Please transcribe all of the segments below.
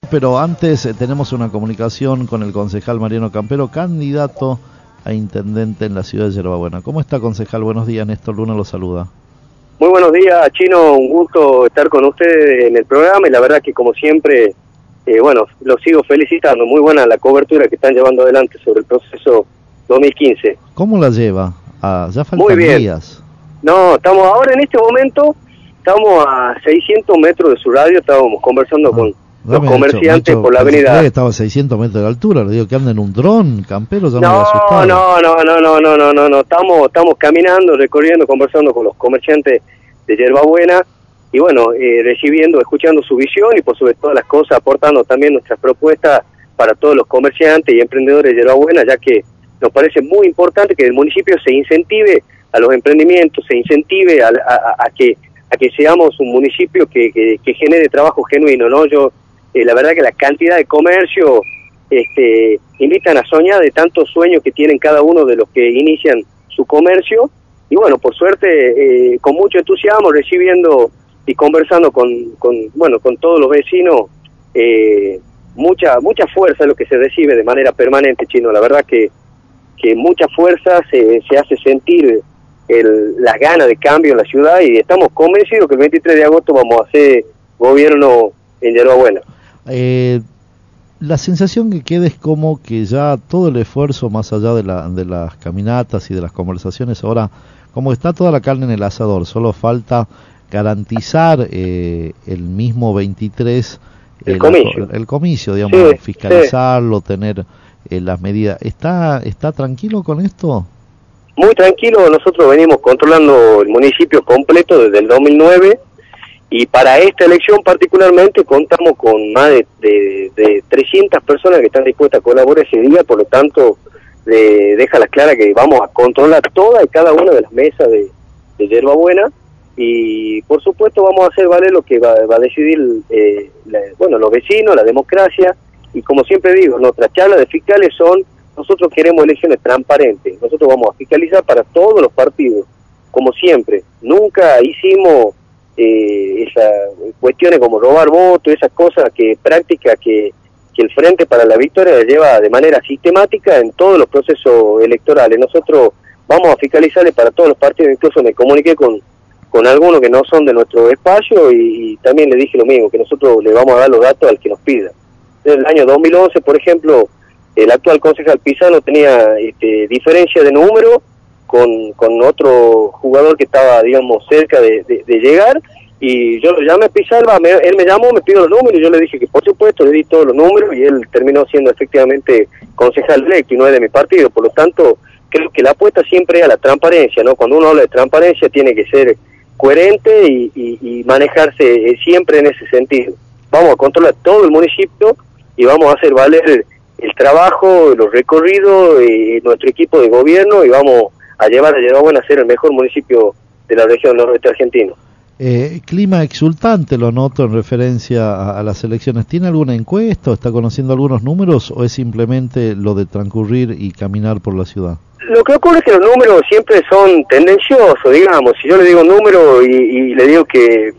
Pero antes tenemos una comunicación con el concejal Mariano Campero, candidato a intendente en la ciudad de Yerba Buena. ¿Cómo está, concejal? Buenos días, Néstor Luna lo saluda. Muy buenos días, Chino, un gusto estar con ustedes en el programa y la verdad que como siempre, bueno, los sigo felicitando, muy buena la cobertura que están llevando adelante sobre el proceso 2015. ¿Cómo la lleva? Ya faltan muy bien. días. No, estamos ahora en este momento, estamos a 600 metros de su radio, estábamos conversando con los comerciantes por la avenida. Estaba a 600 metros de altura, le digo que anda en un dron, Campero, ya me había asustado. No, estamos caminando, recorriendo, conversando con los comerciantes de Yerba Buena y bueno, recibiendo, escuchando su visión y por sobre todas las cosas aportando también nuestras propuestas para todos los comerciantes y emprendedores de Yerba Buena, ya que nos parece muy importante que el municipio se incentive a los emprendimientos, se incentive a que seamos un municipio que genere trabajo genuino, ¿no? La verdad que la cantidad de comercio invitan a soñar de tantos sueños que tienen cada uno de los que inician su comercio y bueno, por suerte con mucho entusiasmo recibiendo y conversando con todos los vecinos, mucha fuerza es lo que se recibe de manera permanente, Chino. La verdad que mucha fuerza se hace sentir las ganas de cambio en la ciudad y estamos convencidos que el 23 de agosto vamos a hacer gobierno en Yerba Buena. La sensación que queda es como que ya todo el esfuerzo, más allá de las caminatas y de las conversaciones, ahora como está toda la carne en el asador, solo falta garantizar el mismo 23 el comicio, digamos, sí, fiscalizarlo, sí. Tener las medidas. ¿Está tranquilo con esto? Muy tranquilo, nosotros venimos controlando el municipio completo desde el 2009 y para esta elección particularmente contamos con más de 300 personas que están dispuestas a colaborar ese día, por lo tanto deja la clara que vamos a controlar toda y cada una de las mesas de Yerba Buena y por supuesto vamos a hacer valer lo que va a decidir los vecinos, la democracia y como siempre digo, nuestras charlas de fiscales nosotros queremos elecciones transparentes, nosotros vamos a fiscalizar para todos los partidos, como siempre, nunca hicimos esas cuestiones como robar votos, esas cosas prácticas que el Frente para la Victoria lleva de manera sistemática en todos los procesos electorales. Nosotros vamos a fiscalizarle para todos los partidos, incluso me comuniqué con algunos que no son de nuestro espacio y también le dije lo mismo, que nosotros le vamos a dar los datos al que nos pida. Desde el año 2011, por ejemplo, el actual concejal Pisano tenía diferencia de número con otro jugador que estaba, digamos, cerca de llegar, y yo lo llamé a Pizarro, él me llamó, me pidió los números, y yo le dije que por supuesto le di todos los números, y él terminó siendo efectivamente concejal electo y no es de mi partido. Por lo tanto, creo que la apuesta siempre es a la transparencia, ¿no? Cuando uno habla de transparencia tiene que ser coherente y manejarse siempre en ese sentido. Vamos a controlar todo el municipio y vamos a hacer valer el trabajo, los recorridos, nuestro equipo de gobierno, y vamos a llevar a Yerba Buena a ser el mejor municipio de la región noroeste argentino. Clima exultante lo noto en referencia a las elecciones. ¿Tiene alguna encuesta o está conociendo algunos números o es simplemente lo de transcurrir y caminar por la ciudad? Lo que ocurre es que los números siempre son tendenciosos, digamos. Si yo le digo un número y le digo que,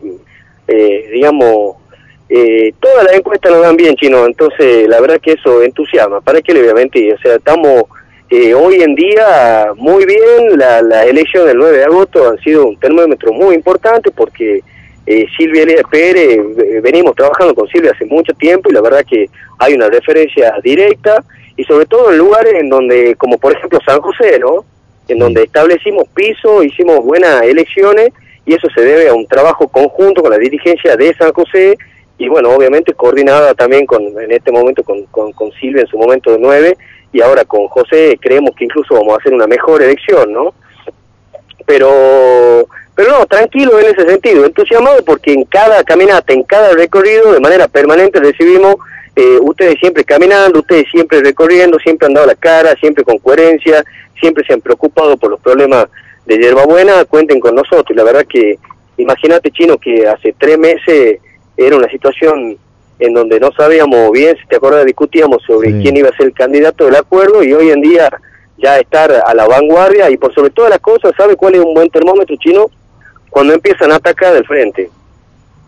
todas las encuestas nos dan bien, Chino, entonces la verdad que eso entusiasma. ¿Para qué le voy a mentir? O sea, estamos hoy en día muy bien. La elección del 9 de agosto han sido un termómetro muy importante porque Silvia Elías Pérez, venimos trabajando con Silvia hace mucho tiempo y la verdad que hay una referencia directa y sobre todo en lugares en donde, como por ejemplo San José, ¿no? En donde establecimos piso, hicimos buenas elecciones y eso se debe a un trabajo conjunto con la dirigencia de San José y bueno, obviamente coordinada también en este momento con Silvia en su momento de 9 y ahora con José creemos que incluso vamos a hacer una mejor elección, ¿no? Pero no, tranquilo en ese sentido, entusiasmado porque en cada caminata, en cada recorrido, de manera permanente recibimos ustedes siempre caminando, ustedes siempre recorriendo, siempre han dado la cara, siempre con coherencia, siempre se han preocupado por los problemas de Yerba Buena, cuenten con nosotros. Y la verdad que, imagínate, Chino, que hace 3 meses era una situación en donde no sabíamos bien, si te acuerdas, discutíamos sobre quién iba a ser el candidato del acuerdo, y hoy en día ya estar a la vanguardia, y por sobre todas las cosas, ¿sabe cuál es un buen termómetro, Chino? Cuando empiezan a atacar del frente.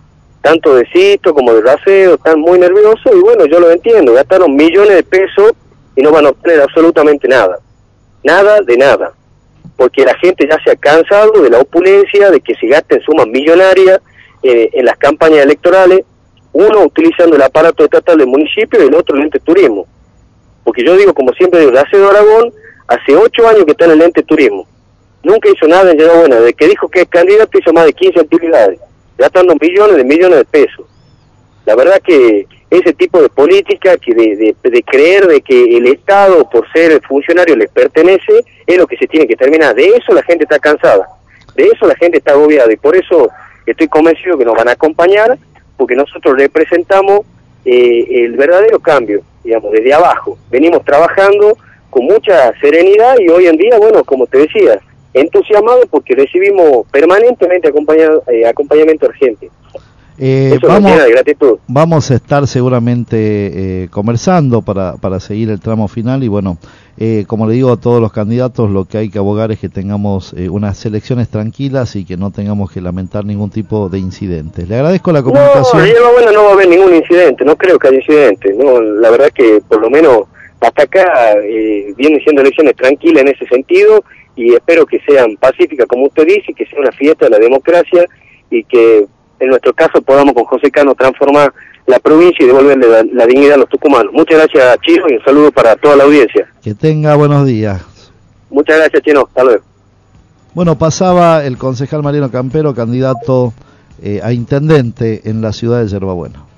tanto de Sisto como de Racedo, están muy nerviosos y bueno, yo lo entiendo, gastaron millones de pesos y no van a obtener absolutamente nada, nada de nada, porque la gente ya se ha cansado de la opulencia, de que se gasten sumas millonarias en las campañas electorales, uno utilizando el aparato estatal del municipio y el otro el ente turismo, porque yo digo, como siempre digo, Racedo Aragón hace 8 años que está en el ente turismo, nunca hizo nada en Yerba Buena, desde que dijo que es candidato hizo más de 15 actividades, gastando millones de pesos. La verdad que ese tipo de política, que de creer de que el Estado, por ser funcionario, les pertenece, es lo que se tiene que terminar. De eso la gente está cansada, de eso la gente está agobiada, y por eso estoy convencido que nos van a acompañar, porque nosotros representamos el verdadero cambio, digamos, desde abajo. Venimos trabajando con mucha serenidad y hoy en día, bueno, como te decía, entusiasmado porque recibimos permanentemente acompañamiento urgente. Eso nos llena de gratitud. Vamos a estar seguramente conversando para seguir el tramo final y bueno, como le digo a todos los candidatos, lo que hay que abogar es que tengamos unas elecciones tranquilas y que no tengamos que lamentar ningún tipo de incidentes. Le agradezco la comunicación. No, en Yerba Buena no va a haber ningún incidente, no creo que haya incidente, no, la verdad que por lo menos hasta acá vienen siendo elecciones tranquilas en ese sentido y espero que sean pacíficas, como usted dice, que sea una fiesta de la democracia y que en nuestro caso podamos con José Cano transformar la provincia y devolverle la dignidad a los tucumanos. Muchas gracias, Chino, y un saludo para toda la audiencia. Que tenga buenos días. Muchas gracias, Chino. Hasta luego. Bueno, pasaba el concejal Mariano Campero, candidato a intendente en la ciudad de Yerba Buena.